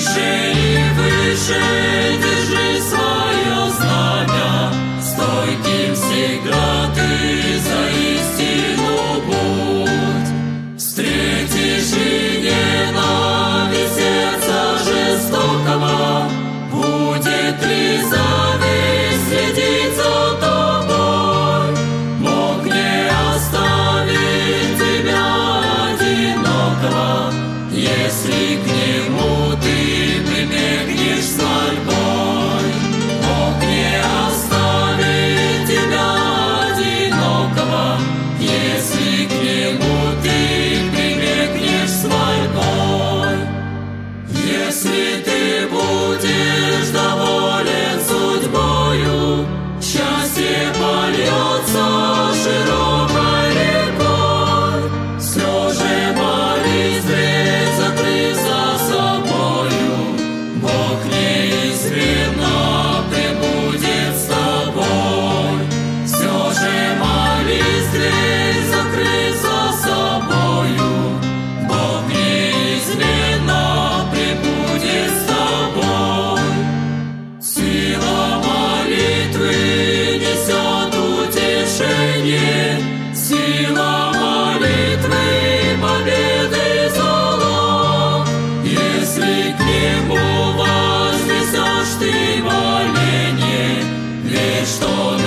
Выше и выше держи свое знамя, стойким всегда ты за истину будь. Встретишь и ненависть сердца жестокого, будет ли зависть следить за тобой? Бог не оставит тебя одинокого, если к Нему ты прибегнешь с мольбой. Бог не оставит тебя одинокого, если к Нему ты прибегнешь с мольбой. Если ты будешь доволен судьбою, счастье польется широкой рекой. Все же молись, дверь закрыв за собою, Бог неизменно пребудет с тобой. Все же молись, дверь закрыв за собою, Бог неизменно пребудет с тобой. Сила молитвы несет утешение, сила молитвы победы залог. Если к Нему вознесешь ты моление, верь, что